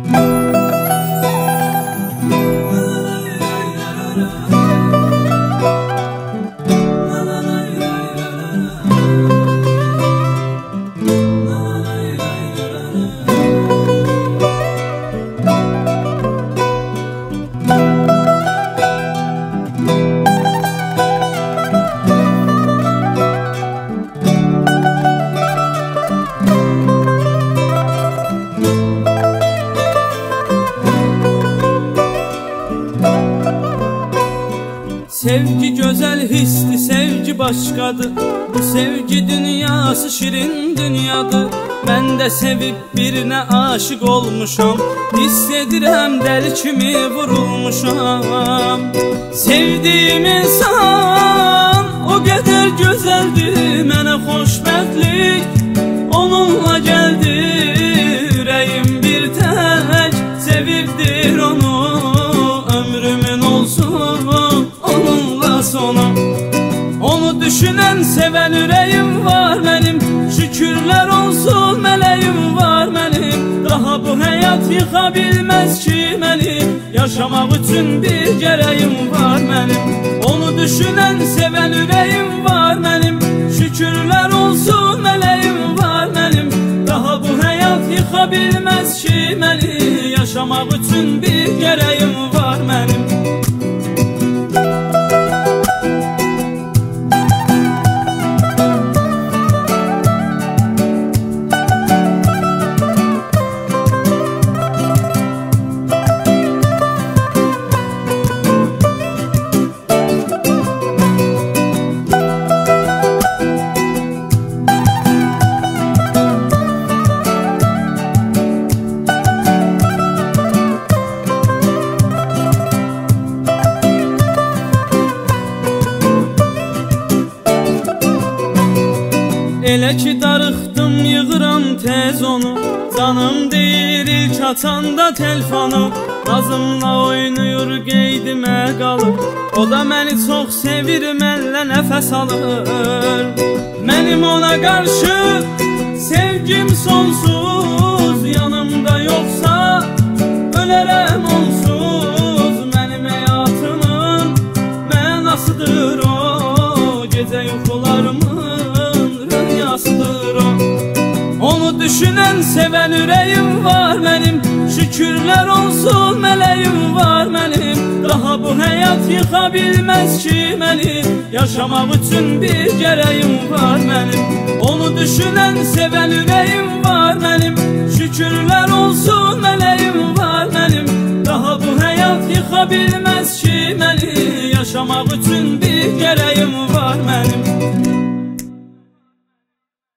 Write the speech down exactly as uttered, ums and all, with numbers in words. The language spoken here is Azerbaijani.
Sevgi güzel hisli, sevgi başkadır. Bu sevgi dünyası şirin dünyadır. Ben de sevip birine aşık olmuşam. Hissedirəm deli kimi vurulmuşam. Sevdiğim insan o kadar güzeldi, mənə xoşbəxtlik onunla geldi. Yüreğim bir tek sevibdir onu, ömrümün olsun onunla sonu. Onu düşünen seven yüreğim var benim, şükürler olsun meleğim var benim. Daha bu hayat yıka bilmez ki beni, yaşamak için bir gereğim var benim. Onu düşünen seven yüreğim var benim, şükürler olsun meleğim var benim. Daha bu hayat yıka bilmez ki beni, yaşamak için bir gereğim var benim. Elə ki darıxdım yığıram tez onu, canım deyir ilk açanda telefonu. Nazımla oynayır qeydimə qalır, o da məni çox sevir, mənlə nəfəs alır. Mənim ona qarşı sevgim sonsuz, yanımda yoxsa ölərəm onsuz. Mənim həyatımın mənasıdır o, gecə yuxularımın rüyasıdır o. Onu düşünen seven yüreğim var benim, şükürler olsun meleğim var benim. Daha bu hayat yıka bilmez ki beni, yaşamak için bir gereğim var benim. Onu düşünen seven yüreğim var benim, şükürler olsun meleğim var benim. Daha bu hayat yıka bilmez ki beni, yaşamak için bir gereğim var benim.